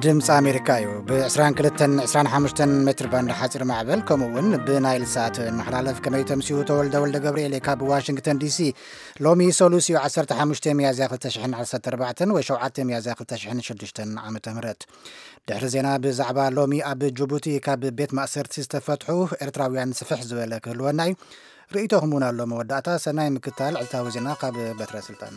ድምፂ ኣሜሪካ እዩ ብ22-25 ሜትር ባንድ ሓፂር ማዕበል ከምኡውን ብናይል ሳት መሓላለፍ ከመይ ተምሲኡ ተወልደ ገብርኤል ካብ ዋሽንግተን ዲሲ ሎሚ ሶሉስ እዩ 15 ሚያዝያ 2014 ወይ 7 ሚያዝያ 2006 ዓመተ ምህረት ድሕሪ ዜና ብዛዕባ ሎሚ ኣብ ጅቡቲ ካብ ቤት ማእሰርቲ ዝተፈትሑ ኤርትራውያን ስፍሕ ዝበለ ክህልወና እዩ ርእይቶኹምውን ኣሎ መወዳእታ ሰናይ ምክታል ዕልታዊ ዜና ካብ በትረ ስልጣን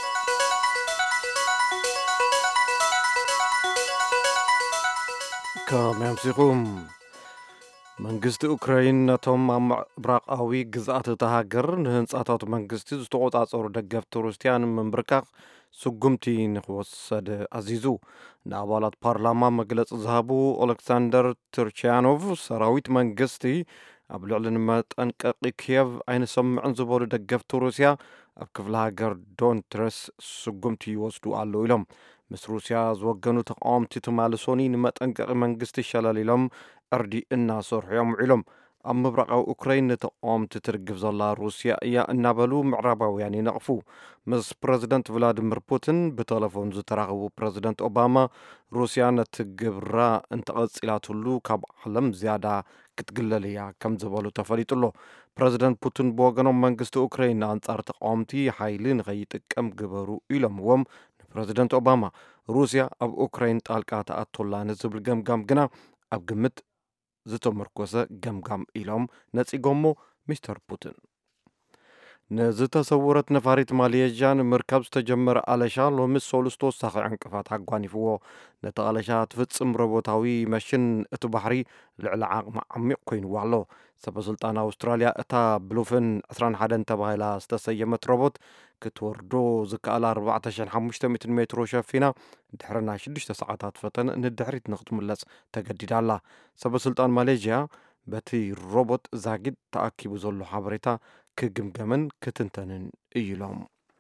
كمامسيكم መንግስቲ ኡክራይን ነቶም ምብራቃዊ ግዛኣት ተሃገር ንህንጻታት መንግስቲ ዝተቆጻጸሩ ደገፍቲ ሩስያን ምንብርካኽ ስጉምቲ ንኽወሰድ ኣዚዙ ንኣባላት ፓርላማ መግለፂ ዝሃቡ ኦሌክሳንደር ትርቻያኖቭ ሰራዊት መንግስቲ ኣብ ልዕሊ ንመጠንቀቂ ኪየቭ ኣይንሰምዕን ዝበሉ ደገፍቲ ሩስያ ኣብ ክፍለ ሃገር ዶንትረስ ስጉምቲ ይወስዱ ኣለዉ ኢሎም ምስ ሩስያ ዝወገኑ ተቃወምቲ ትማሊ ሶኒ ንመጠንቀቂ መንግስቲ ሸለሊሎም ዕርዲ እናሰርሑ እዮም ውዒሎም ኣብ ምብራቃዊ ኡክራይን ተቃወምቲ ትርግፍ ዘላ ሩስያ እያ እናበሉ ምዕራባውያን ይነቕፉ ምስ ፕረዚደንት ቭላድሚር ፑቲን ብቴሌፎን ዝተራኸቡ ፕረዚደንት ኦባማ ሩስያ ነቲ ግብራ እንተቐፂላትሉ ካብ ዓለም ዝያዳ ክትግለል እያ ከም ዝበሉ ተፈሊጡሎ ፕረዚደንት ፑቲን ብወገኖም መንግስቲ ኡክራይን አንጻር ተቃወምቲ ሓይሊ ንኸይጥቀም ግበሩ ኢሎምዎም ፕረዚደንት ኦባማ ሩስያ ኣብ ኡክራይን ጣልቃ ተኣቶላ ንዝብል ገምጋም ግና ኣብ ግምት ዝተመርኮሰ ገምጋም ኢሎም ነፂጎሞ ሚስተር ፑቲን ንዝተሰውረት ነፋሪት ማሌዥያን ምርካብ ዝተጀመረ ኣለሻ ሎሚ ሰለስተ ወሳኺ ዕንቅፋት ኣጓኒፍዎ ነቲ ኣለሻ ትፍፅም ሮቦታዊ መሽን እቲ ባሕሪ ልዕሊ ዓቕሚ ዓሚቕ ኮይኑዎ ኣሎ ሰበስልጣን ኣውስትራልያ እታ ብሉፍን 21 ተባሂላ ዝተሰየመት ሮቦት ክትወርዶ ዝከኣላ 4500 ሜትሮ ሸፊና ድሕርና 6 ሰዓታት ፈተነ ንድሕሪት ንኽትምለስ ተገዲዳ ኣላ ሰበስልጣን ማሌዥያ በቲ ሮቦት ዛጊድ ተኣኪቡ ዘሎ ሓበሬታ ክግምገምን ክትንተንን እዩሎም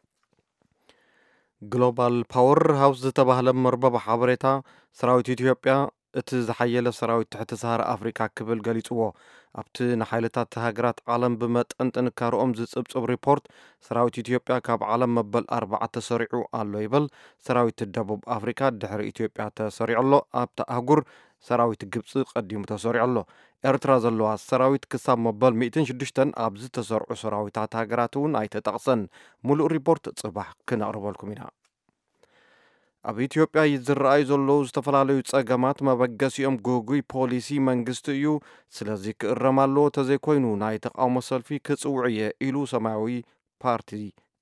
ግሎባል ፓወር ሃውስ ዝተባህለ መርበብ ሓበሬታ ሰራዊት ኢትዮጵያ እቲ ዝሓየለ ሰራዊት ትሕቲ ሰሃራ ኣፍሪካ ክብል ገሊፅዎ ኣብቲ ንሓይልታት ሃገራት ዓለም ብመጠን ጥንካርኦም ዝፅብፅብ ሪፖርት ሰራዊት ኢትዮጵያ ካብ ዓለም መበል 4 ተሰሪዑ ኣሎ ይብል ሰራዊት ደቡብ ኣፍሪካ ድሕሪ ኢትዮጵያ ተሰሪዑ ኣሎ ኣብቲ ኣህጉር ሰራዊት ግብፂ ቀዲሙ ተሰሪዑ ኣሎ ኤርትራ ዘለዋ ሰራዊት ክሳብ መበል 106 ኣብ ዝተሰርዑ ሰራዊታት ሃገራት እውን ኣይተጠቕሰን ሙሉእ ሪፖርት ጽባሕ ክነቕርበልኩም ኢና ኣብ ኢትዮጵያ ይዝረኣዩ ዘለዉ ዝተፈላለዩ ጸገማት መበገሲኦም ጉጉይ ፖሊሲ መንግስቲ እዩ ስለዚ ክእረም ኣለዎ ተዘይኮይኑ ናይ ተቃውሞ ሰልፊ ክጽውዕ እየ ኢሉ ሰማያዊ ፓርቲ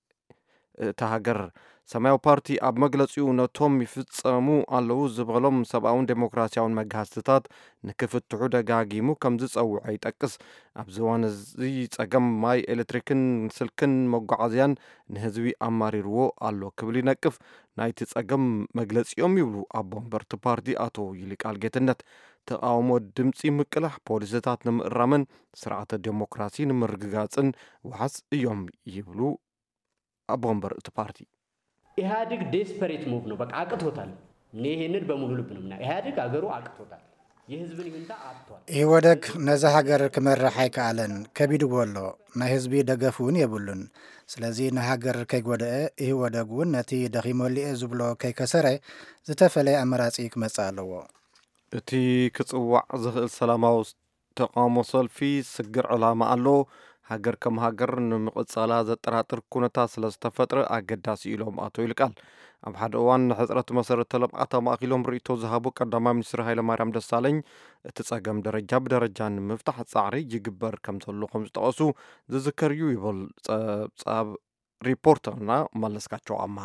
ተሃገር ሰማያዊ ፓርቲ ኣብ መግለፂኡ ነቶም ይፍጸሙ ኣለዉ ዝበሎም ሰብኣውን ዴሞክራሲያውን መጋህዝትታት ንክፍትሑ ደጋጊሙ ከም ዝጸውዐ ይጠቅስ ኣብዚ እዋን እዚ ጸገም ማይ ኤሌክትሪክን ስልክን መጓዓዝያን ንህዝቢ ኣማሪርዎ ኣሎ ክብል ይነቅፍ ናይቲ ጸገም መግለፂኦም ይብሉ ኣቦ ወንበርቲ ፓርቲ ኣቶ ይልቃል ጌትነት ተቃውሞ ድምፂ ምቅላሕ ፖሊስታት ንምእራምን ስርዓተ ዴሞክራሲ ንምርግጋፅን ውሓስ እዮም ይብሉ ኣቦ ወንበር እቲ ፓርቲ ኢህአዴግ ዴስፐሬት ሙቭ ነው በቃ አቅቶታል ይሄንን በሙሉ ልብ ነው ኢህአዴግ አገሩ አቅቶታል የህዝብን ይሁንታ አጥቷል ይወደግ ነዛ ሀገር ክመርሕ ኣይከኣለን ከቢድዎ ኣሎ ናይ ህዝቢ ደገፉን የብሉን ስለዚ ንሃገር ከይጎደአ ይወደጉን ነቲ ደኺሞሊኤ ዝብሎ ከይከሰረ ዝተፈለየ ኣመራፂ ክመጽእ ኣለዎ እቲ ክጽዋዕ ዝኽእል ሰላማዊ ተቃውሞ ሰልፊ ስግር ዕላማ ኣሎ ሃገር ከም ሃገር ንምቕጻላ ዘጠራጥር ኩነታት ስለ ዝተፈጥረ ኣገዳሲ ኢሎም ኣቶ ይልቃል ኣብ ሓደ እዋን ንሕፅረት መሰረተ ልምዓት ኣማኺሎም ርእይቶ ዝሃቡ ቀዳማይ ሚኒስትር ሃይለማርያም ደሳለኝ እቲ ጸገም ደረጃ ብደረጃ ንምፍታሕ ጻዕሪ ይግበር ከም ዘሎ ከም ዝጠቐሱ ዝዝከር እዩ ይብል ጸብጻብ ሪፖርተርና መለስካቸው ኣምሃ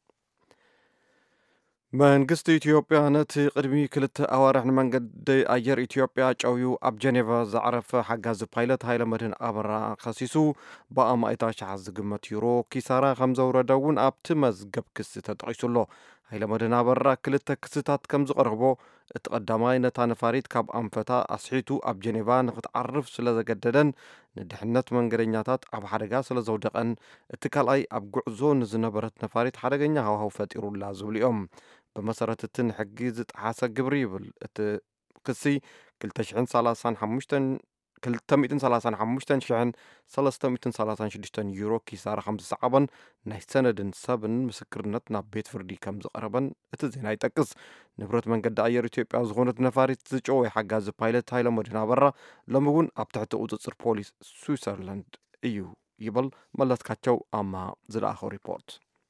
መንግስቲ ኢትዮጵያ ነቲ ቅድሚ ክልተ ኣዋርሕ ንመንገዲ ኣየር ኢትዮጵያ ጨውዩ ኣብ ጀኔቫ ዘዕረፈ ሓጋዚ ፓይለት ሃይለመድህን ኣበራ ከሲሱ ብኣማእታ ሸሓት ዝግመት ዩሮ ኪሳራ ከም ዘውረደ እውን ኣብቲ መዝገብ ክሲ ተጠቒሱሎ ሃይለመድህን ኣበራ ክልተ ክስታት ከም ዝቐርቦ እቲ ቀዳማይ ነታ ነፋሪት ካብ ኣንፈታ ኣስሒቱ ኣብ ጀኔቫ ንኽትዓርፍ ስለ ዘገደደን ንድሕነት መንገደኛታት ኣብ ሓደጋ ስለ ዘውደቐን እቲ ካልኣይ ኣብ ጉዕዞ ንዝነበረት ነፋሪት ሓደገኛ ሃዋሃው ፈጢሩላ ዝብሉ እዮም بمسارة التنحجي زت حاسة جبري الكسي كل 2035 235,336 يورو كيسار 5 صعبا ናይ ሰነድን ሰብን ምስክርነት ናብ ቤት ፍርዲ ከም ዝቀረበን እቲ ዜና ይጠቅስ ንብረት መንገዲ ኣየር ኢትዮጵያ ዝኾነት ነፋሪት ዝጨወይ ሓጋዝ ፓይለት ሃይለመድህን ኣበራ ሎሚ እውን ኣብ ትሕቲ ቁፅፅር ፖሊስ ስዊዘርላንድ እዩ ይብል መለስካቸው ኣማ ዝለኣኸው ሪፖርት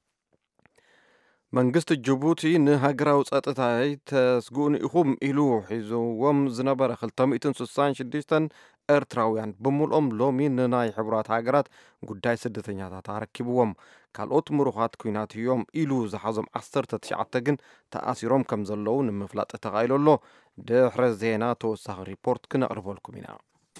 መንግስት ጅቡቲ ንሃገራዊ ጸጥታዊ ተስጉኡን ኢኹም ኢሉ ሒዞዎም ዝነበረ 266 ኤርትራውያን ብምልኦም ሎሚ ንናይ ሕብራት ሃገራት ጉዳይ ስደተኛታት ኣረኪብዎም ካልኦት ምሩኻት ኩናት እዮም ኢሉ ዝሓዞም 19 ግን ተኣሲሮም ከም ዘለዉ ንምፍላጥ ተኻኢሉሎ ድሕረ ዜና ተወሳኺ ሪፖርት ክነቕርበልኩም ኢና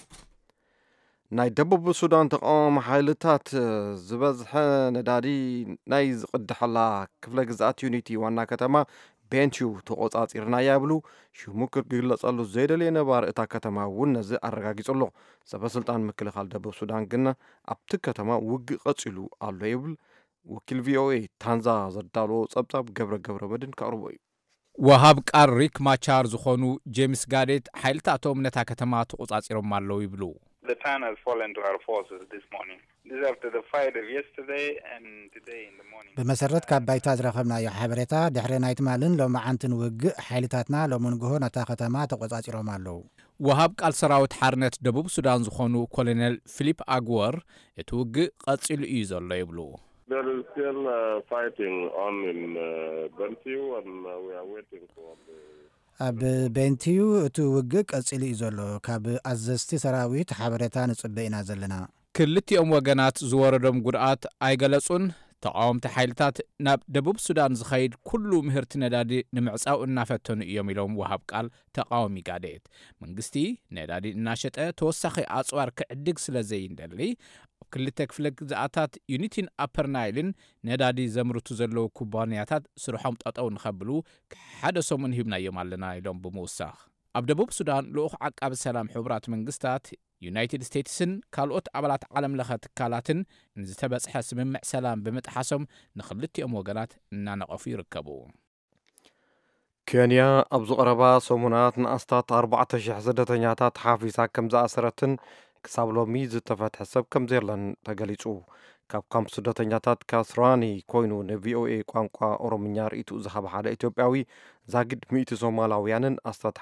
ናይ ደቡብ ሱዳን ተቃዋሚ ሓይልታት ዝበዝሐ ነዳዲ ናይ ዝቅድሐላ ክፍለ ግዝኣት ዩኒቲ ዋና ከተማ ቤንቲዩ ተቆጻጺርና ይብሉ ሽሙ ክግለጸሉ ዘይደልየ ነባር እታ ከተማ እውን ነዚ ኣረጋጊጹሎ ሰበስልጣን ምክልኻል ደቡብ ሱዳን ግን ኣብቲ ከተማ ውግእ ቀጺሉ ኣሎ ይብል ወኪል ቪኦኤ ታንዛ ዘዳልዎ ጸብጻብ ገብረ መድን ካቅርቦ እዩ ወሃብ ቃር ሪክ ማቻር ዝኾኑ ጄምስ ጋዴት ሓይልታቶም ነታ ከተማ ተቆጻጺሮም ኣለዉ ይብሉ The town has fallen to our forces this morning. This is after the fight of yesterday and today in the morning. بمسرت كابايتا ዝረኸብናዮ ሓበሬታ ድሕሪ ናይቲ ማልን ሎማዓንትን ውግእ ሓይልታትና ሎምንግሆ ነታ ከተማ ተቆጻጺሮም ኣለዉ ወሃብ ቃል ሰራዊት ሓርነት ደቡብ ሱዳን ዝኾኑ ኮሎኔል ፊሊፕ አግወር እቲ ውግእ ቀጺሉ እዩ ዘሎ ይብሉ There is still fighting on in Bentiu and we are waiting for the ኣብ ቤንቲዩ እቲ ውግእ ቀጺሉ እዩ ዘሎ ካብ ኣዘዝቲ ሰራዊት ሓበሬታ ንጽበ ኢና ዘለና ክልቲኦም ወገናት ዝወረዶም ጉድኣት ኣይገለጹን ተቃወምቲ ሓይልታት ናብ ደቡብ ሱዳን ዝኸይድ ኩሉ ምህርቲ ነዳዲ ንምዕጻው እናፈተኑ እዮም ኢሎም ወሃብ ቃል ተቃዋሚ ጋዴት መንግስቲ ነዳዲ እናሸጠ ተወሳኺ ኣጽዋር ክዕድግ ስለ ዘይንደሊ ክልተ ክፍለ ግዝኣታት ዩኒቲን ኣፐር ናይልን ነዳዲ ዘምርቱ ዘለዉ ኩባንያታት ስርሖም ጠጠው ንኸብሉ ሓደ ሰሙን ሂብናዮም ኣለና ኢሎም ብምውሳኽ ኣብ ደቡብ ሱዳን ልኡኽ ዓቃቢ ሰላም ሕቡራት መንግስታት ዩናይትድ ስቴትስን ካልኦት ኣባላት ዓለም ለኸ ትካላትን ንዝተበጽሐ ስምምዕ ሰላም ብምጥሓሶም ንኽልቲኦም ወገናት እናነቐፉ ይርከቡ ኬንያ ኣብ ዝቐረባ ሰሙናት ንኣስታት 4,000 ስደተኛታት ሓፊሳ ከም ዝኣሰረትን ክሳብ ሎሚ ዝተፈትሐ ሰብ ከም ዘየለን ተገሊጹ ካብ ካምፕ ስደተኛታት ካስራኒ ኮይኑ ንቪኦኤ ቋንቋ ኦሮምኛ ርእቱ ዝሃበ ሓደ ኢትዮጵያዊ ዛግድ 100 ሶማላውያንን ኣስታት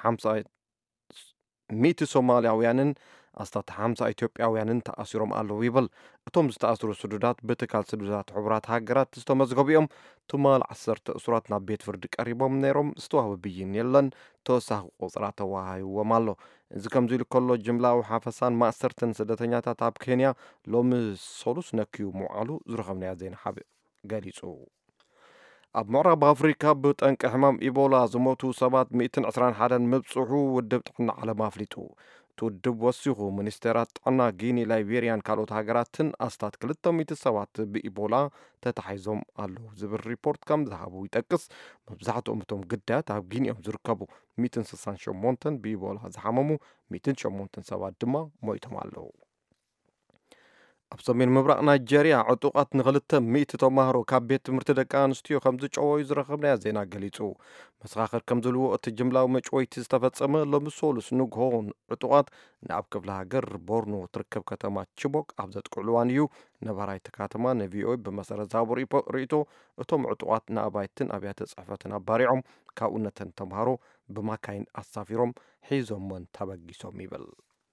50 ሶማላውያንን ኣስታት 50 ኢትዮጵያውያንን ተኣሲሮም ኣለዉ ይብል እቶም ዝተኣስሩ ስዱዳት ብትካል ስዱዳት ሕቡራት ሃገራት ዝተመዝገቡ እዮም ትማል 10 እስራት ናብ ቤት ፍርዲ ቀሪቦም ነይሮም ዝተዋህበ ብይን የለን ተወሳኺ ቁፅራ ተዋሂብዎም ኣሎ እዚ ከምዚ ኢሉ ከሎ ጅምላዊ ሓፈሳን ማእሰርትን ስደተኛታት ኣብ ኬንያ ሎሚ ሰሉስ ነኪዩ ምውዓሉ ዝረኸብናዮ ዜና ሓበ ገሊጹ ኣብ ምዕራብ ኣፍሪካ ብጠንቂ ሕማም ኢቦላ ዝሞቱ ሰባት 121 ምብፅሑ ውድብ ጥዕና ዓለም ኣፍሊጡ ትውድብ ወሲኹ ሚኒስቴራት ጥዕና ጊኒ ላይቤሪያን ካልኦት ሃገራትን ኣስታት 200 ሰባት ብኢቦላ ተታሒዞም ኣለዉ ዝብል ሪፖርት ከም ዝሃቡ ይጠቅስ መብዛሕትኦም እቶም ግዳያት ኣብ ጊኒ እዮም ዝርከቡ 168 ብኢቦላ ዝሓመሙ 108 ሰባት ድማ ሞይቶም ኣለዉ ኣብ ሰሜን ምብራቕ ናይጀርያ ዕጡቃት ን200 ተማሃሮ ካብ ቤት ትምህርቲ ደቂ ኣንስትዮ ከም ዝጨወዩ ዝረኸብናዮ ዜና ገሊጹ መሰኻኽር ከም ዝልዎ እቲ ጅምላዊ መጭወይቲ ዝተፈጸመ ሎሚ ሰሉስ ንግሆን ዕጡቃት ናብ ክፍለ ሃገር ቦርኖ ትርከብ ከተማ ቺቦክ ኣብ ዘጥቅዕልዋን እዩ ነባራይቲ ከተማ ንቪኦኤ ብመሰረት ዝሃቡ ርእቶ እቶም ዕጡቃት ንኣባይትን ኣብያተ ጽሕፈትን ኣባሪዖም ካብኡ ነተን ተምሃሮ ብማካይን ኣሳፊሮም ሒዞሞን ተበጊሶም ይብል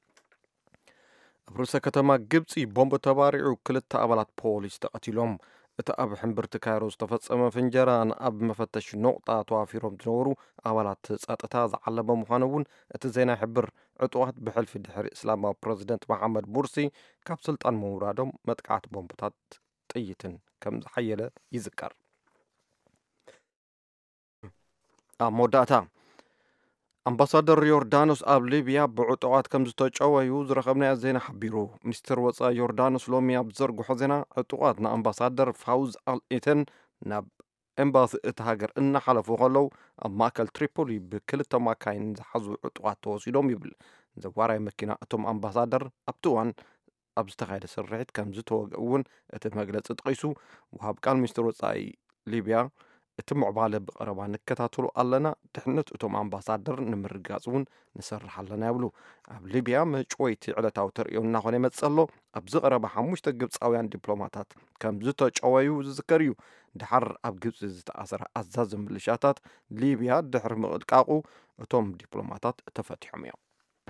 ኣብ ርእሰ ከተማ ግብፂ ቦምብ ተባሪዑ 2 ኣባላት ፖሊስ ተቐቲሎም እቲ ኣብ ሕምብርቲ ካይሮ ዝተፈጸመ ፍንጀራ ንኣብ መፈተሽ ነቑጣ ተዋፊሮም ዝነበሩ ኣባላት ጸጥታ ዝዓለመ ምዃኑ እውን እቲ ዜና ይሕብር ዕጡቃት ብሕልፊ ድሕሪ እስላማዊ ፕረዚደንት መሓመድ ሙርሲ ካብ ስልጣን ምውራዶም መጥቃዕቲ ቦምብታት ጥይትን ከም ዝሓየለ ይዝከር ኣብ መወዳእታ ኣምባሳደር ዮርዳኖስ ኣብ ሊብያ ብዕጡቃት ከም ዝተጨወዩ ዝረኸብናዮ ዜና ሓቢሩ ሚኒስትር ወፃኢ ዮርዳኖስ ሎሚ ኣብ ዘርግሖ ዜና ዕጡቃት ንኣምባሳደር ፋውዝ አልኢተን ናብ ኤምባሲ እቲ ሃገር እናሓለፉ ከለዉ ኣብ ማእከል ትሪፖሊ ብክልተ ማካይን ዝሓዙ ዕጡቃት ተወሲዶም ይብል ዘዋራይ መኪና እቶም ኣምባሳደር ኣብቲ እዋን ኣብ ዝተኻየደ ስርሒት ከም ዝተወግኡ እውን እቲ መግለፂ ጠቒሱ ወሃብ ቃል ሚኒስትር ወፃኢ ሊብያ እቲ ምዕባለ ብቐረባ ንከታተሉ ኣለና ድሕነት እቶም ኣምባሳደር ንምርጋጽውን ንሰርሕ ኣለና ይብሉ ኣብ ሊብያ መጭወይቲ ዕለታዊ ተርእዮ እናኾነ ይመጽእ ኣሎ ኣብዚ ቀረባ 5 ግብፃውያን ዲፕሎማታት ከም ዝተጨወዩ ዝዝከር እዩ ድሓር ኣብ ግብፂ ዝተኣሰረ ኣዛዚ ምልሻታት ሊብያ ድሕሪ ምቕጥቃቑ እቶም ዲፕሎማታት ተፈቲሖም እዮም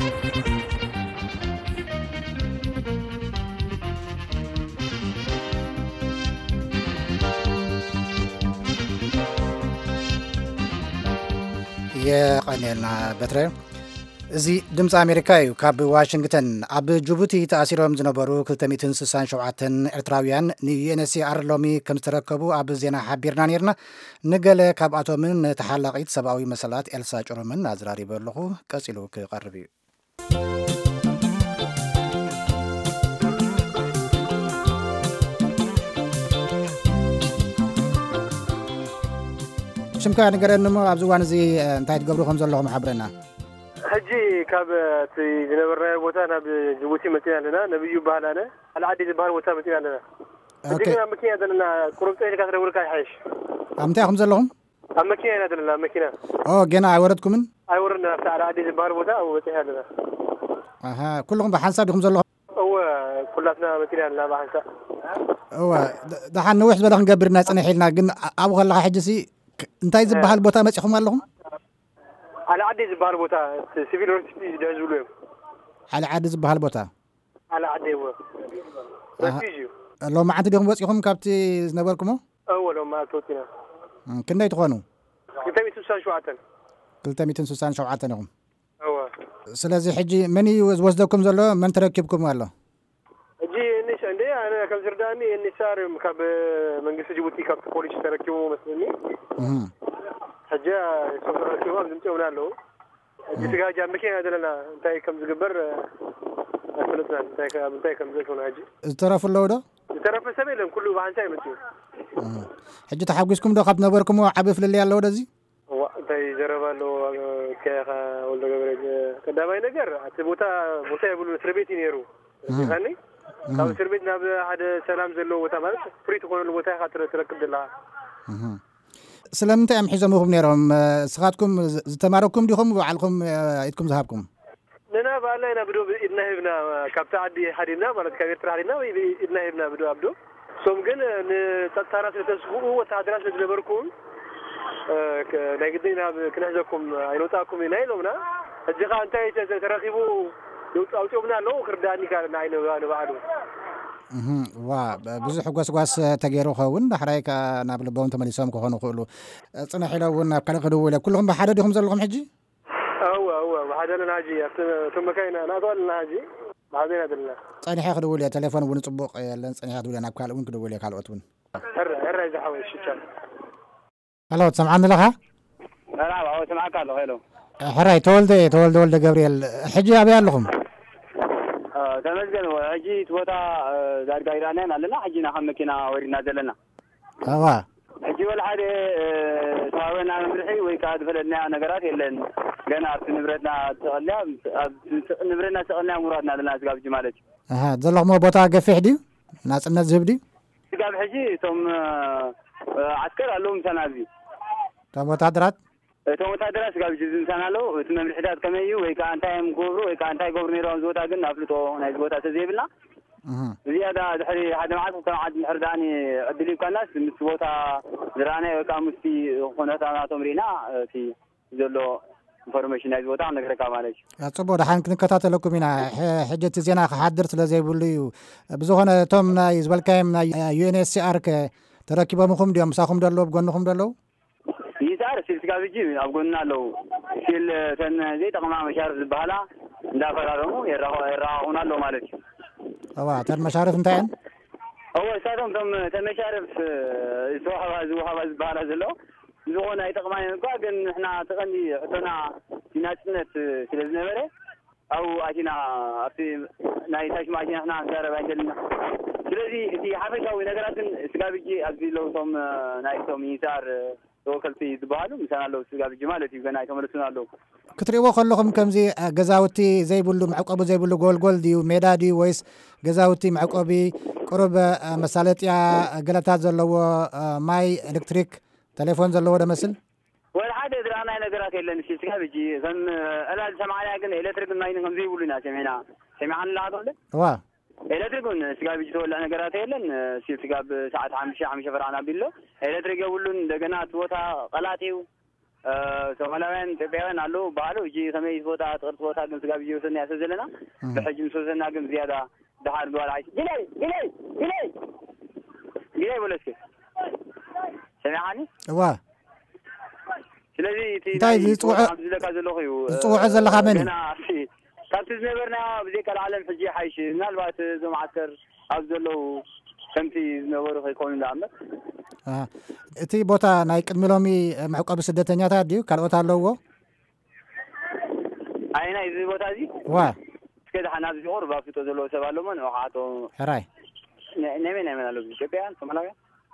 የቀኔልና በትረ እዚ ድምፂ ኣሜሪካ እዩ ካብ ዋሽንግተን ኣብ ጅቡቲ ተኣሲሮም ዝነበሩ 267 ኤርትራውያን ንዩኤንኤችሲአር ሎሚ ከም ዝተረከቡ ኣብ ዜና ሓቢርና ነርና ንገለ ካብኣቶምን ተሓላቂት ሰብኣዊ መሰላት ኤልሳ ጭሮምን ኣዘራሪበ ኣለኹ ቀፂሉ ክቐርብ እዩ ሽምካ ንገረኒ ሞ ኣብዚ እዋን እዚ እንታይ ትገብሩ ከም ዘለኹም ሓብረና ሕጂ ካብ እቲ ዝነበርናዮ ቦታ ናብ ጅቡቲ መፂና ኣለና ነብዩ ባህል ኣነ ኣልዓዲ ዝበሃል ቦታ መፂና ኣለና ሕጂ ግን ኣብ መኪና ዘለና ቁርምጦ ኢልካ ትደውልካ ይሓይሽ ኣብ ምንታይ ኢኹም ዘለኹም ኣብ መኪና ኢና ዘለና ኣብ መኪና ገና ኣይወረድኩምን ኣይወረድና ኣብቲ ኣልዓዲ ዝበሃል ቦታ ኣብኡ መፂና ኣለና ኩልኩም ብሓንሳብ ዲኹም ዘለኹም እወ ኩላትና መፂና ኣለና ብሓንሳብ እወ ድሓን ንውሕ ዝበለ ክንገብር ኢና ፅንሕ ኢልና ግን ኣብኡ ከለካ ሕጂ ሲ እንታይ ዝበሃል ቦታ መፂኹም ኣለኹም ዓዲ ዝበሃል ቦታ ሲቪል ዩኒቨርሲቲ ዝደህዝብሉ እዮም ዓዲ ዝበሃል ቦታ ዓዲ እወ ረፊጅ እዩ ሎማዓንቲ ዲኹም ወፂኹም ካብቲ ዝነበርኩሞ እወ ሎማዓንቲ ወፂና ክንደይ ትኾኑ 267 ኢኹም እወ ስለዚ ሕጂ መን እዩ ዝወስደኩም ዘሎ መን ተረኪብኩም ኣሎ ሕጂ ንሽ እንደ ኣነ ከም ዝርዳእኒ ንሳር ካብ መንግስቲ ጅቡቲ ካብቲ ፖሊስ ተረኪቡ መስለኒ ሕጂ ሰብረኪቡ ኣብ ዝምጨውና ኣለዉ ሕጂ ትጋጃ መኪና ዘለና እንታይ ከም ዝግበር ኣፍለጥና እንታይ ከም ዘትሆነ ሕጂ ዝተረፉ ኣለዉ ዶ ዝተረፈ ሰብ የለን ኩሉ ብሓንሳ ይመፅኡ ሕጂ ተሓጒስኩም ዶ ካብቲ ነበርኩሞ ዓብዪ ፍልልይ ኣለዎ ደዚ እንታይ ዘረባ ኣለዎ ከኻ ወልደ ገብረ ቀዳማይ ነገር እቲ ቦታ የብሉ እስር ቤት እዩ ነይሩ ኒ ካብ እስር ቤት ናብ ሓደ ሰላም ዘለዎ ቦታ ማለት ፍሪ ትኾነሉ ቦታ ኢኻ ትረክብ ዘለኻ ስለምንታይ እዮም ሒዞምኩም ነይሮም ስኻትኩም ዝተማረኩም ዲኹም ባዕልኩም ኢድኩም ዝሃብኩም ንና ባዕልና ኢና ብዶ ኢድና ሂብና ካብቲ ዓዲ ሓዲና ማለት ካብ ኤርትራ ሓዲና ኢድና ሂብና ብዶ ኣብዶ ሶም ግን ንፀጥታና ስለተስግኡ ወታደራት ስለዝነበርኩም ናይ ግድን ናብ ክነሕዘኩም ኣይንወፃእኩም ኢና ኢሎምና ሕጂ ኸ እንታይ ተረኺቡ ኣውፂኦምና ኣለዉ ክርዳእኒ ካለና ዓይነ ንባዕሉ ብዙሕ ጓስጓስ ተገይሩ ኸውን ዳሕራይ ናብ ልቦም ተመሊሶም ክኾኑ ክእሉ ፅንሕ ኢሎ እውን ኣብ ካልእ ክድውለ ኩልኩም ብሓደ ዲኹም ዘለኹም ሕጂ እወ ብሓደ ኣለና ሕጂ እቶም መካይና ናቶ ኣለና ሕጂ ብሓደ ኢና ዘለና ፀኒሐ ክድውል እየ ቴሌፎን እውን ፅቡቕ የለን ፀኒሐ ክድውል ናብ ካልእ እውን ክድውል እየ ካልኦት እውን ሕራይ ዝሓወይ ሽቻል هلو تسمعني لها؟ نعم هو سمعك له هلو حراي تولد جبريل حجي أبي لهم تمزجن وحجي توتا دار غيرانين لنا حجينا حمكنا ورينا دلنا حجي ولا حد سواونا مرحي ويكاد فلنا نغرات يلن غنا ارت نبرتنا تقلنا نبرنا تقلنا مرادنا لنا زغاب جمالك زلخ مو بوتا غفيح دي ناصنت زبدي زغاب حجي ثم عسكر لهم سنازي ተወታደራት ጋብ ጅዝን ሰናለው እቲ መምርሕታት ከመዩ ወይ ከዓ እንታይም ጎብሩ ወይ ከዓ እንታይ ጎብሩ ነይሮም ዝወታ ግን ኣፍልጦ ናይ ዝወታ ተዘይብልና ዝያዳ ድሕሪ ሓደ መዓልቲ ክልተ መዓልቲ ምሕርዳእኒ ዕድል ይብካናስ ምስ ቦታ ዝረኣናዮ ወይ ከዓ ምስቲ ኩነታቶም ሪኢና እቲ ዘሎ ኢንፎርሜሽን ናይ ዝወታ ነገረካ ማለት እዩ ፅቡቅ ድሓን ክንከታተለኩም ኢና ሕጂ እቲ ዜና ክሓድር ስለዘይብሉ እዩ ብዝኾነ እቶም ናይ ዝበልካዮም ናይ ዩኤንኤችሲአር ተረኪቦምኩም ድዮም ምሳኹም ደለዉ ብጎንኩም ደለዉ ይዛር ሲልስጋብጂ ኣብ ጎንና ኣለዉ ሲል ተን ዘይጠቕማ መሻርፍ ዝበሃላ እንዳፈራረሙ የራኹና ኣለዉ ማለት እዩ ተን መሻርፍ እንታይ እየን እሳቶም ቶም ተን መሻርፍ ዝወሃባ ዝበሃላ ዘሎ ዝኾነ ኣይጠቕማን እኳ ግን ንሕና ተቐንዲ ሕቶና ናፅነት ስለ ዝነበረ ኣብኡ ኣቲና ኣብቲ ናይ ታሽማ ኣቲና ሕና ንዛረባ ይደልና ስለዚ እቲ ሓፈሻዊ ነገራትን ስጋብጂ ኣብዚ ለውቶም ናይቶም ይዛር ተወከልቲ ዝበሃሉ ምሳና ኣለዉ ስጋብጂ ማለት እዩ ገና ኣይተመለሱን ኣለዉ ክትሪእዎ ከለኹም ከምዚ ገዛውቲ ዘይብሉ መዕቆቢ ዘይብሉ ጎልጎል ድዩ ሜዳ ድዩ ወይስ ገዛውቲ መዕቆቢ ቁሩብ መሳለጥያ ገለታት ዘለዎ ማይ ኤሌክትሪክ تليفون زلوا ده مثل ولا حد درانا نقرأ كيلن شيء بيجي كان أنا سمعنا كن إلكتريك ما ينقم زي يقولون سمعنا لا هذول وا إلكتريكون سكاب بيجي تقول أنا قرأت كيلن شيء سكاب ساعات عم فرعنا بيلو إلكتريك يقولون دجنات وتا قلاتيو سمعنا تبعنا نالو بالو يجي سمي وتا تغرت وتا كن سكاب بيجي وسني أساسلنا بحجم سوسنا كن زيادة دهار قال عايش جلي ولا شيء سمعني وا ስለዚህ እንታይ ዝፅውዖ ዘለኻ መን ካብቲ ዝነበርና ብዘይ ካልዓለም ሕጂ ሓይሽ ምናልባት እዞም ዓሰር ኣብ ዘለዉ ከምቲ ዝነበሩ ከይኮኑ ንኣምር እቲ ቦታ ናይ ቅድሚ ሎሚ መዕቆቢ ስደተኛታት ድዩ ካልኦት ኣለውዎ ኣይና እዚ ቦታ እዚ ዋ እስከ ናብዚ ቁርብ ኣፍቶ ዘለዎ ሰብ ኣሎ ሞ ንዓቶ ሕራይ ነመን ኣሎ ኢትዮጵያን ሶማላውያን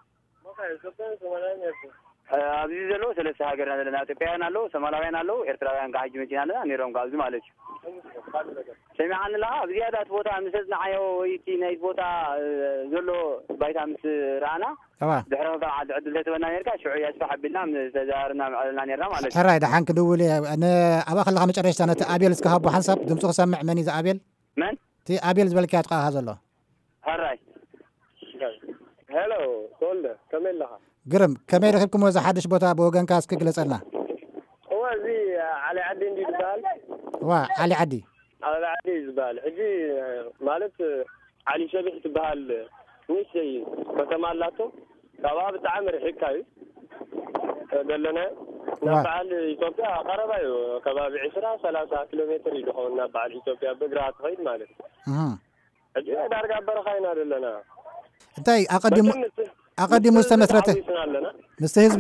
ኣብዚ ዘሎ ሰለስተ ሃገርና ዘለና ኢትዮጵያውያን ኣለዉ ሶማላውያን ኣለዉ ኤርትራውያን ጋር ሕጂ መኪና ኣለና ነይሮም ካብዚ ማለት እዩ ሰሚዓኒ ለኻ ኣብ ዝያዳት ቦታ ምስ ዝነዓዮ ወይቲ ናይ ቦታ ዘሎ ባይታ ምስ ረኣና ድሕሪ ካብ ዓዲ ዕድል ተትበና ነርካ ሽዑ ያስፋ ሓቢልና ተዛርና ምዕለልና ነርና ማለት እዩ ሕራይ ድሓን ክድውል ኣብኣ ከለኻ መጨረሻ ነቲ ኣቤል ዝከሃቦ ሓንሳብ ድምፁ ክሰምዕ መን እዩ ዝኣቤል መን እቲ ኣቤል ዝበልክያ ጥቃኻ ዘሎ ሕራይ ሄሎ ተወልደ ከመይ ኣለኻ ግርም ከመይ ረኺብኩምዎ እዚ ሓድሽ ቦታ ብወገንካ እስኪ ግለፀልና እዋ እዚ ዓሊ ዓዲ እንዲ ዝበሃል ዋ ዓሊ ዓዲ ዓሊ ዓዲ ዝበሃል ሕጂ ማለት ዓሊ ሸቢሕ ትበሃል ንእሽተይ ከተማ ኣላቶ ካብኣ ብጣዕሚ ርሒቕካ እዩ ዘለና ናብ በዓል ኢትዮጵያ ቀረባ እዩ ከባቢ 20-30 ኪሎ ሜትር እዩ ዝኸውን ናብ በዓል ኢትዮጵያ ብእግራ ትኸይድ ማለት እዩ ሕጂ ዳርጋ በረኻ ኢና ዘለና እንታይ ኣቀዲሙ ዝተመስረተ ምስቲ ህዝቢ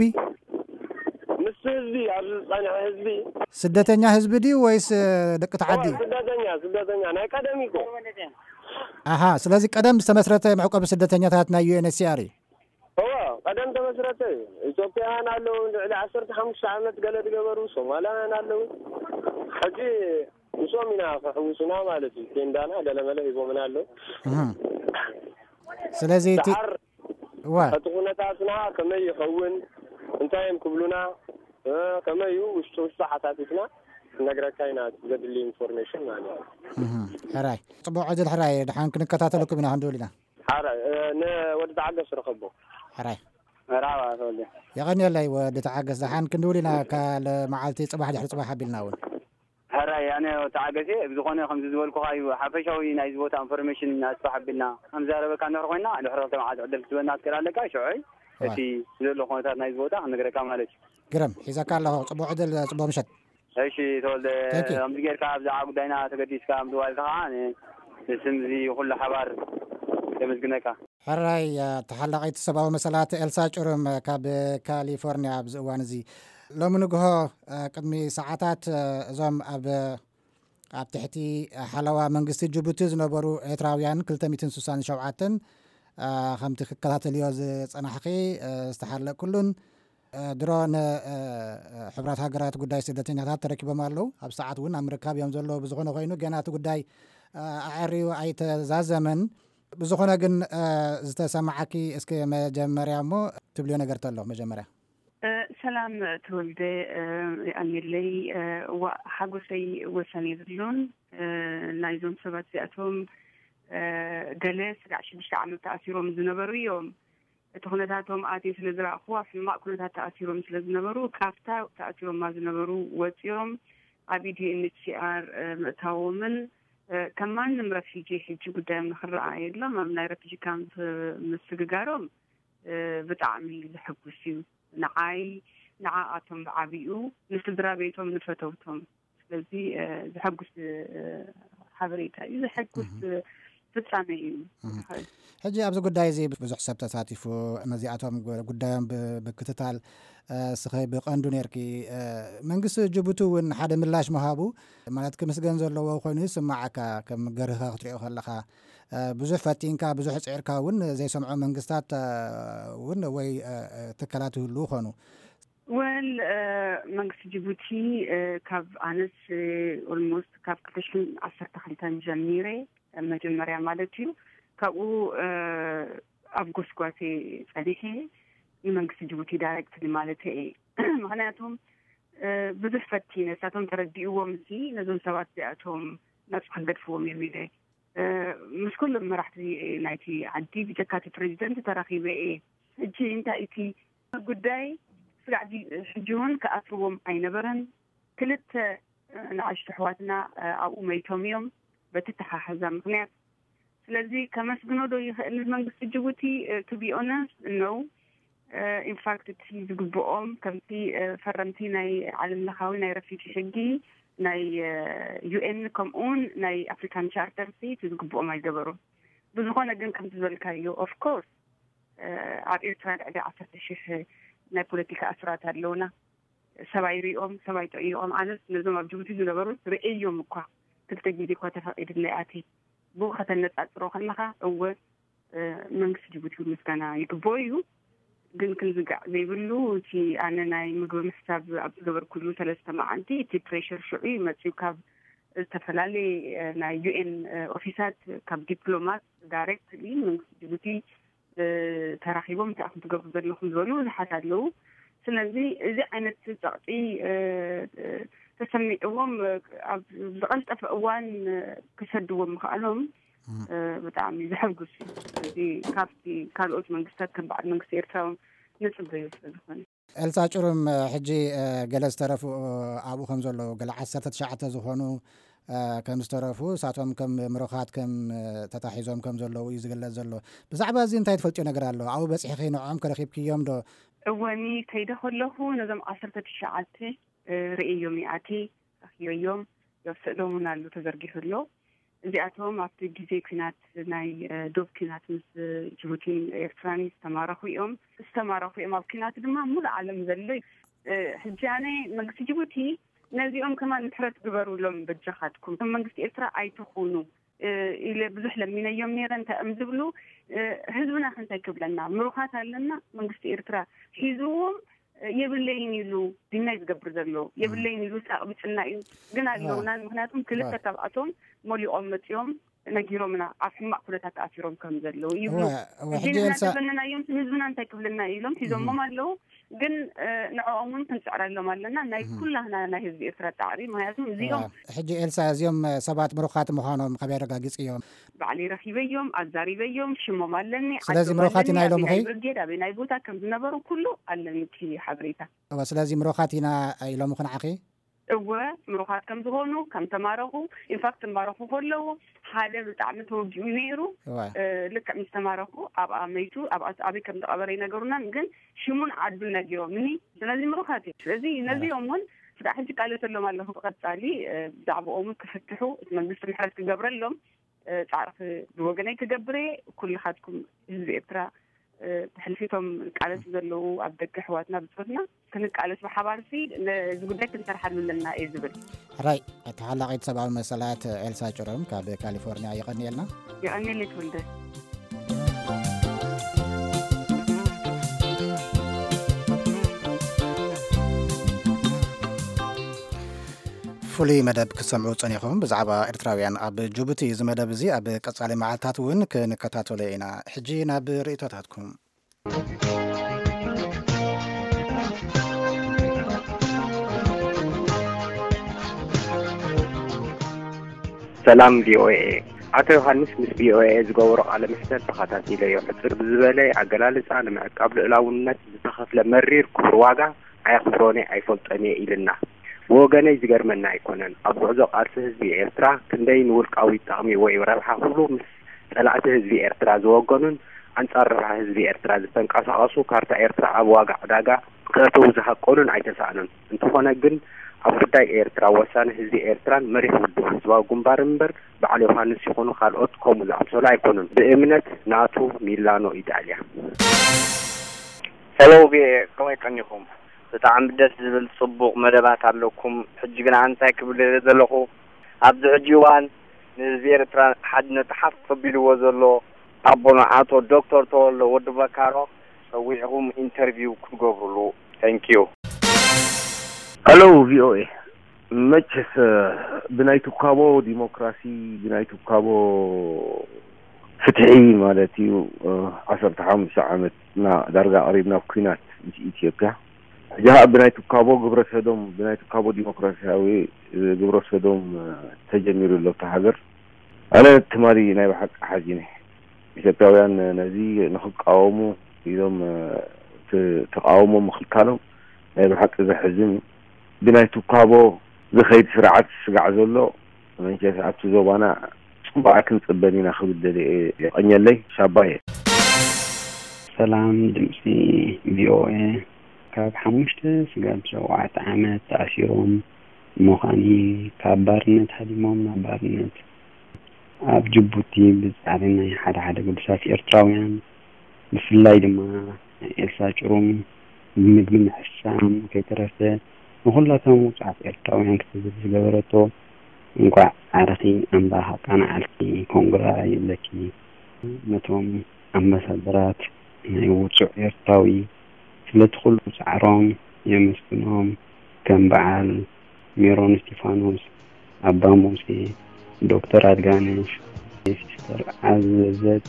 ኣብ ዝፀንሐ ህዝቢ ስደተኛ ህዝቢ ድዩ ወይስ ደቂ ተዓዲ ስደተኛ ናይ ቀደም ኢኮ ኣሃ ስለዚ ቀደም ዝተመስረተ መዕቆቢ ስደተኛታት ናይ UNHCR እዩ ቀደም ተመስረተ እዩ ኢትዮጵያውያን ኣለዉ ልዕሊ 15 ዓመት ገለ ዝገበሩ ሶማልያውያን ኣለዉ ሕጂ ንሶም ኢና ክሕውሱና ማለት እዩ ቴንዳና ገለመለ ሂቦምና ኣለዉ ስለዚ እቲ ኩነታትና ከመይ ይኸውን እንታይ እዮም ክብሉና ከመይ እዩ ውሽጢ ሓሳቢትና ነግረካ ኢና ዘድሊ ኢንፎርሜሽን ማለት እዩ ሕራይ ፅቡቅ ዕድል ሕራይ ድሓን ክንከታተለኩም ኢና ክንድብል ኢና ሕራይ ንወዲ ተዓገስ ረኸቦ ሕራይ መርሓባ ተወልደ የቐኒየለይ ወዲ ተዓገስ ድሓን ክንድብል ኢና ካል መዓልቲ ፅባሕ ድሕሪ ፅባሕ ኣቢልና እውን ሕራይ ኣነ ተዓገሴ ብዝኾነ ከምዚ ዝበልኩኻ እዩ ሓፈሻዊ ናይ ቦታ ኢንፎርሜሽን ኣስፋሕ ኣቢልና ከምዛረበካ ንሕሪ ኮይና ድሕሪ ክልተ መዓልቲ ዕድል ክትበና ትክእል ኣለካ ሽዑይ እቲ ዘሎ ኩነታት ናይ ቦታ ክንነግረካ ማለት እዩ ግረም ሒዘካ ኣለኹ ፅቡቅ ዕድል ፅቡቅ ምሸት እሺ ተወልደ ከምዚ ጌርካ ብዛዕባ ጉዳይና ተገዲስካ ምዝዋልካ ከዓ ንስም እዚ ኩሉ ሓባር የመስግነካ ሕራይ ተሓላቒት ሰብኣዊ መሰላት ኤልሳ ጩርም ካብ ካሊፎርኒያ ኣብዚ እዋን እዚ ሎሚ ንግሆ ቅድሚ ሰዓታት እዞም ኣብ ትሕቲ ሓለዋ መንግስቲ ጅቡቲ ዝነበሩ ኤርትራውያን 267 ከምቲ ክከታተልዮ ዝፀናሕኺ ዝተሓለቕ ኩሉን ድሮ ንሕቡራት ሃገራት ጉዳይ ስደተኛታት ተረኪቦም ኣለዉ ኣብ ሰዓት እውን ኣብ ምርካብ እዮም ዘለዉ ብዝኾነ ኮይኑ ገና እቲ ጉዳይ ኣዕርዩ ኣይተዛዘመን ብዝኾነ ግን ዝተሰማዓኪ እስኪ መጀመርያ እሞ ትብልዮ ነገር ተሎ መጀመርያ ሰላም ተወልደ ኣንየለይ ሓጎሰይ ወሰን የብሉን ናይዞም ሰባት እዚኣቶም ገለ ስጋዕ 6 ዓመት ተኣሲሮም ዝነበሩ እዮም እቲ ኩነታቶም ኣትዮ ስለ ዝረኣኽዎ ኣብ ሕማቕ ኩነታት ተኣሲሮም ስለ ዝነበሩ ካብታ ተኣሲሮማ ዝነበሩ ወፂኦም ኣብ UNHCR ምእታዎምን ከም ማንም ረፊጂ ሕጂ ጉዳዮም ንክረኣየ የሎም ኣብ ናይ ረፊጂ ካምፕ ምስግጋሮም ብጣዕሚ ዝሕጉስ እዩ ንዓይ ንዓኣቶም ብዓብኡ ንስድራ ቤቶም ንፈተውቶም ስለዚ ዝሐጉስ ሓበሬታ እዩ ዝሐጉስ ፍጻሜ እዩ ሕጂ ኣብዚ ጉዳይ እዚ ብዙሕ ሰብ ተሳቲፉ ነዚኣቶም ጉዳዮም ብክትታል ስኸይ ብቐንዱ ነርኪ መንግስቲ ጅቡቲ እውን ሓደ ምላሽ መሃቡ ማለት ክምስገን ዘለዎ ኮይኑ ይስማዓካ ከም ገርህኻ ክትሪኦ ከለኻ ብዙሕ ፈቲንካ ብዙሕ ፅዕርካ እውን ዘይሰምዖ መንግስታት እውን ወይ ትካላት ይህልው ኮኑ ወል መንግስቲ ጅቡቲ ካብ ኣነስ ኦልሞስት ካብ 2012 ጀሚረ መጀመርያ ማለት እዩ ካብኡ ኣብ ጎስጓሴ ፀኒሐ ንመንግስቲ ጅቡቲ ዳይሬክትሊ ማለት እዩ ምክንያቱም ብዙሕ ፈቲነ ሳቶም ተረዲእዎም እዚ ነዞም ሰባት እዚኣቶም ነፃ ገድፍዎም እዮም ኢለ ምስ ኩሎም መራሕቲ ናይቲ ዓዲ ብጀካቲ ፕሬዚደንት ተራኺበ ሕጂ እንታይ እቲ ጉዳይ ስጋዕዚ ሕጂ እውን ከኣስርዎም ኣይነበረን ክልተ ንኣሽቱ ኣሕዋትና ኣብኡ መይቶም እዮም በቲ ተሓሓዛ ምክንያት ስለዚ ከመስግኖ ዶ ይኽእል መንግስቲ ጅቡቲ to be honest no in fact እቲ ዝግብኦም ከምቲ ፈረምቲ ናይ ዓለም ለኻዊ ናይ ረፊጂ ሕጊ ናይ UN ከምኡን ናይ ኣፍሪካን ቻርተር ዝግብኦም ኣይገበሩን ብዝኾነ ግን ከምቲ ዝበልካዮ of course ኣብ ኤርትራ ልዕሊ 10,000 ናይ ፖለቲካ ኣስራት ኣለውና ሰብኣይ ሪኦም ሰብኣይ ጠይቖም ኣነስ ነዞም ኣብ ጅቡቲ ዝነበሩ ርአዮም እኳ ክልተ ግዜ እኳ ተፈቒድለይ ኣቲ ብኡ ከተነፃፅሮ ከለኻ እወ መንግስቲ ጅቡቲ ምስጋና ይግብኦ እዩ ግን ክንዝጋዕ ዘይብሉ እቲ ኣነ ናይ ምግቢ ምሕሳብ ኣብ ዝገበርኩሉ 3 መዓልቲ እቲ ፕሬሸር ሽዑ መፅኡ ካብ ዝተፈላለዩ ናይ UN ኦፊሳት ካብ ዲፕሎማት ዳይሬክትሊ መንግስቲ ጅቡቲ ተራኺቦም እንታይ ክትገብሩ ዘለኹም ዝበሉ ዝሓት ኣለዉ ስለዚ እዚ ዓይነት ፀቕጢ ተሰሚዕዎም ኣብ ዝቐልጠፈ እዋን ክሰድዎም ምኽኣሎም ብጣዕሚ ዘሕጉስ እዚ ካብቲ ካልኦት መንግስታት ከም በዓል መንግስቲ ኤርትራ ንፅበዩ ስለዝኾነ ኤልሳ ጩሩም ሕጂ ገለ ዝተረፉ ኣብኡ ከም ዘለዉ ገለ 19 ዝኾኑ ከም ዝተረፉ ሳቶም ከም ምሩኻት ከም ተታሒዞም ከም ዘለዉ እዩ ዝግለጽ ዘሎ ብዛዕባ እዚ እንታይ ትፈልጥዮ ነገር ኣሎ ኣብኡ በፂሕኺ ንዖም ከረኺብክዮም ዶ እወኒ ከይደ ከለኹ ነዞም 19 ርእዮም ይኣቲ ኣኽዮዮም የወሰዶምን ኣሉ ተዘርጊሑሎ እዚኣቶም ኣብቲ ግዜ ኩናት ናይ ዶብ ኩናት ምስ ጅቡቲን ኤርትራን ዝተማረኹ እዮም ኣብ ኩናት ድማ ሙሉእ ዓለም ዘሎ ሕጂ ኣነ መንግስቲ ጅቡቲ ነዚኦም ከማን ምሕረት ግበሩሎም በጃኻትኩም መንግስቲ ኤርትራ ኣይትኹኑ ኢለ ብዙሕ ለሚነዮም ነይረ እንታይ እም ዝብሉ ህዝብና ክንታይ ክብለና ምሩኻት ኣለና መንግስቲ ኤርትራ ሒዝዎም የብለይን ኢሉ ዲናይ ዝገብር ዘሎ የብለይን ኢሉ ሳቕብፅና እዩ ግን ኣለውና ምክንያቱም ክልተ ካብኣቶም ሞሊኦም መፅኦም ነጊሮምና ኣብ ሕማቅ ኩነታት ተኣሲሮም ከም ዘለዉ ይብሉ ህዝብና ህዝብና እንታይ ክብለና ኢሎም ሒዞሞም ኣለዉ ግን ንዕኦምን ክንፅዕረሎም ኣለና ናይ ኩላህና ናይ ህዝቢ ኤርትራ ጣዕሪ ምክንያቱም እዚኦም ሕጂ ኤልሳ እዚኦም ሰባት ምሩኻት ምዃኖም ከመይ ረጋጊፅዮም ባዕለይ ረኺበዮም ኣዛሪበዮም ሽሞም ኣለኒ ስለዚ ምሩኻት ኢና ኢሎም ኸ ብርጌድ ኣበይ ናይ ቦታ ከም ዝነበሩ ኩሉ ኣለኒ እቲ ሓበሬታ ስለዚ ምሩኻት ኢና ኢሎም ክንዓኺ እወ ምሩኻት ከም ዝኾኑ ከም ተማረኹ ኢንፋክት ተማረኹ ከለዉ ሓደ ብጣዕሚ ተወጊኡ ነይሩ ልክዕ ምስ ተማረኹ ኣብ ኣመይቱ ኣብኣበይ ከም ተቐበረ ይነገሩና ግን ሽሙን ዓዱን ነጊሮምኒ ስለዚ ምሩኻት እዩ ስለዚ ነዚኦም እውን ስጋ ሕጂ ቃለተሎም ኣለኹ ብቐፃሊ ብዛዕባኦም ክፍትሑ እቲ መንግስቲ ምሕረት ክገብረሎም ፃዕሪ ብወገነይ ክገብረ ኩልኻትኩም ህዝቢ ኤርትራ ተሕልፊቶም ቃለስ ዘለዉ ኣብ ደገ ኣሕዋትና ብፅሑፍና ክንቃለስ ብሓባርሲ ነዚ ጉዳይ ክንሰርሓሉ ኣለና እዩ ዝብል ሕራይ ተሓላቒት ሰብኣዊ መሰላት ኤልሳ ጩሮም ካብ ካሊፎርኒያ ይቐኒየልና ይቐኒየለይ ትወልደ ፍሉይ መደብ ክሰምዑ ፀኒኹም ብዛዕባ ኤርትራውያን ኣብ ጅቡቲ እዚ መደብ እዚ ኣብ ቀጻሊ መዓልትታት እውን ክንከታተሎ ኢና ሕጂ ናብ ርእቶታትኩም ሰላም ቪኦኤ ኣቶ ዮሃንስ ምስ ቪኦኤ ዝገበሮ ቃለ መሕትት ተኸታቲለዮ ሕፅር ብዝበለ ኣገላልፃ ንምዕቃብ ልዕላውነት ዝተኸፍለ መሪር ክቡር ዋጋ ኣየኽብሮኒ ኣይፈልጦን ኢልና ወገነይ ዝገርመና ኣይኮነን ኣብ ጉዕዞ ቃልሲ ህዝቢ ኤርትራ ክንደይ ንውልቃዊ ጠቕሚ ወይ ረብሓ ሁሉ ምስ ጠላእቲ ህዝቢ ኤርትራ ዝወገኑን ኣንጻር ረብሓ ህዝቢ ኤርትራ ዝተንቀሳቐሱ ካርታ ኤርትራ ኣብ ዋጋ ዕዳጋ ክእትው ዝሃቆኑን ኣይተሳእኑን እንተኾነ ግን ኣብ ጉዳይ ኤርትራ ወሳኒ ህዝቢ ኤርትራን መሪሕ ውድብ ህዝባዊ ግንባር እምበር በዓል ዮሃንስ ይኹኑ ካልኦት ከምኡ ዝኣምሰሉ ኣይኮኑን ብእምነት ናቱ ሚላኖ ኢጣልያ ሄሎ ቪኦኤ ከመይ ቀኒኹም ብጣዕሚ ደስ ዝብል ፅቡቕ መደባት ኣለኩም ሕጂ ግን እንታይ ክብል ዘለኹ ኣብዚ ሕጂ እዋን ንህዝቢ ኤርትራ ሓድነት ሓፍ ከቢልዎ ዘሎ ኣቦና ኣቶ ዶክተር ተወልደ ወዲ በካሮ ሰዊዕኹም ኢንተርቪው ክገብሩሉ ታንኪዩ ሄሎ ቪኦኤ መቸስ ብናይ ትካቦ ዲሞክራሲ ብናይ ትካቦ ፍትሒ ማለት እዩ 15 ዓመትና ዳርጋ ቀሪብና ኩናት ምስ ኢትዮጵያ ሕጂ ብናይ ትካቦ ግብረ ሰዶም ብናይ ትካቦ ዲሞክራሲያዊ ግብረ ሰዶም ተጀሚሩ ኣሎ ሃገር ኣነ ትማሊ ናይ ባሓቂ ሓዚነ ኢትዮጵያውያን ነዚ ንኽቃወሙ ኢሎም ተቃውሞ ምኽልካሎም ናይ ባሓቂ ዘሕዝን ብናይ ትካቦ ዝኸይድ ስርዓት ስጋዕ ዘሎ መንቸስ ኣብቲ ዞባና ባዕክን ጽበኒና ክብደል የቀኘለይ ሻባየ ሰላም ድምፂ ቪኦኤ ካብ 5 ስጋብ 7 ዓመት ተኣሲሮም ሞኻኒ ካብ ባርነት ሃዲሞም ናብ ባርነት ኣብ ጅቡቲ ብዛዕባ ናይ ሓደ ቅዱሳት ኤርትራውያን ብፍላይ ድማ ኤልሳ ጭሩም ብምግቢ ምሕሳም ከይተረፈ ንኹላቶም ውፅዓት ኤርትራውያን ክትዝብ ዝገበረቶ እንኳዕ ዓረኺ ኣምባኻ ቃናዓልቲ ኮንግራ ይብለኪ ነቶም ኣምባሳደራት ናይ ውፁዕ ኤርትራዊ ስለቲ ኩሉ ፃዕሮም የመስግኖም ከም በዓል ሜሮን ስቲፋኖስ ኣባ ሙሴ ዶክተር አድጋነሽ ሲስተር አዘዘት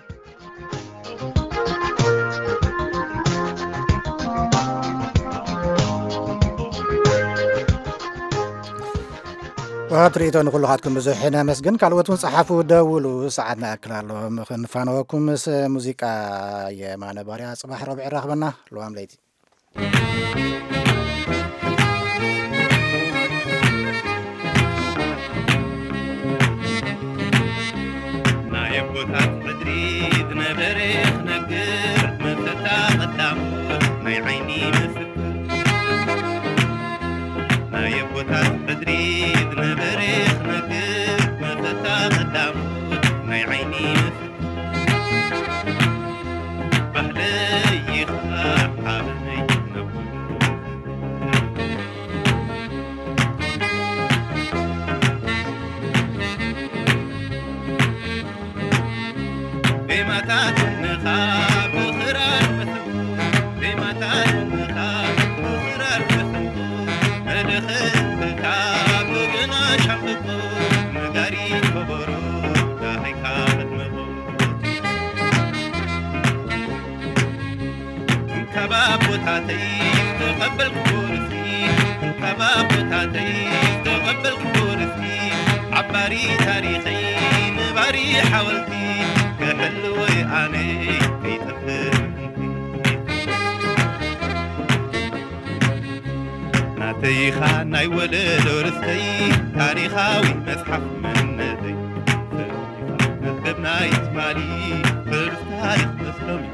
وهاتريتو نقول لكم بزحنا مسجن كالوتون صحافو دولو ساعدنا أكلالو مخنفانوكم موسيقى يا معنا باريا صباح ربع رغبنا لو عمليتي ما يبوتات بدريد نبريخ نقر مفتتا قدام ما عيني مسك ما يبوتات بدريد نبريخ نقر مفتتا قدام ما عيني مسك بحلي يخاف حالي بمتات النخاب خرار بسمو بمتات النخاب خرار بسمو مدخل بالكاب قنا شمكو مداري كبرو داهي كابت مغو كباب وتاتي تقبل كورسي كباب وتاتي تقبل كورسي عباري تاريخي نباري حولتي كحلوي أني في تفرنتي ناتيخا ناي ولد ورثي تاريخاوي مسحف من ندي نتبنا يتمالي فرس تاريخ مسلمي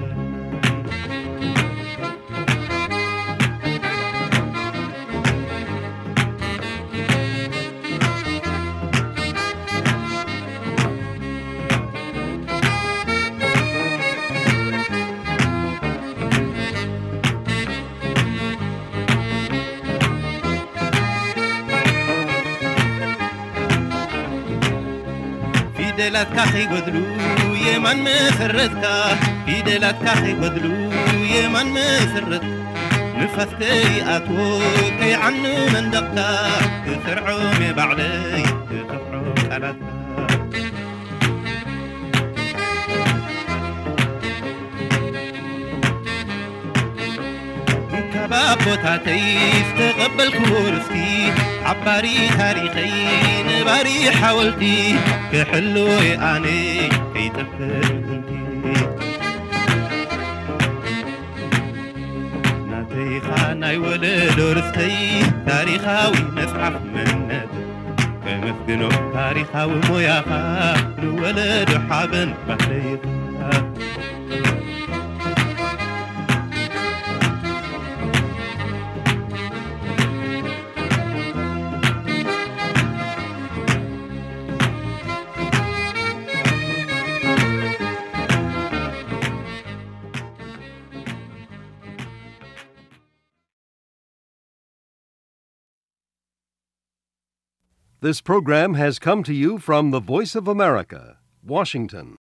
فيدلات كاخي قدلو يمن مسرتك فيدلات كاخي قدلو يمن مسرتك نفستي أتو كي عنو من دقتا تسرعو مبعلي تسرعو كالتا كباب بوتاتي استقبل كورستي عباري تاريخي نباري حولتي كحلوي أني كي تفرنتي ناتيخا ناي ولد ورثي تاريخاوي مسحف من ندى كمسجنو تاريخاوي موياخا نولد حابن بحليخا This program has come to you from the Voice of America, Washington.